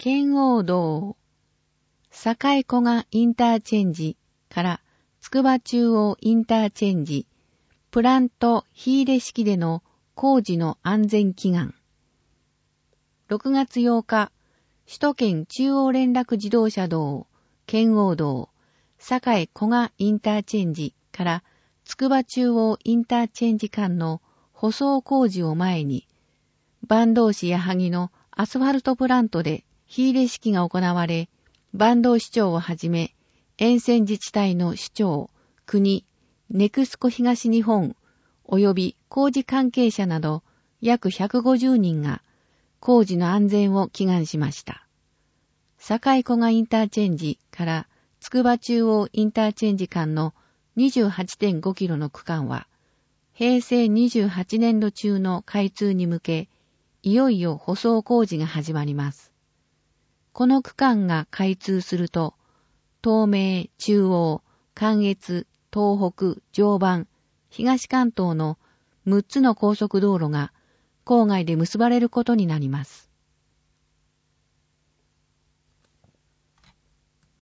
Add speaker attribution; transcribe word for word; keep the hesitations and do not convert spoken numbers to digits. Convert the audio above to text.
Speaker 1: 圏央道、境古賀インターチェンジからつくば中央インターチェンジ、プラント火入れ式での工事の安全祈願。ろくがつようか、首都圏中央連絡自動車道、圏央道、境古賀インターチェンジからつくば中央インターチェンジ間の舗装工事を前に、坂東市矢作のアスファルトプラントで火入れ式が行われ、坂東市長をはじめ、沿線自治体の首長、国、ネクスコ東日本、及び工事関係者など約ひゃくごじゅうにんが工事の安全を祈願しました。境古賀インターチェンジからつくば中央インターチェンジ間の にじゅうはちてんごキロの区間は、へいせいにじゅうはちねんど中の開通に向け、いよいよ舗装工事が始まります。この区間が開通すると、東名、中央、関越、東北、常磐、東関東のむっつの高速道路が郊外で結ばれることになります。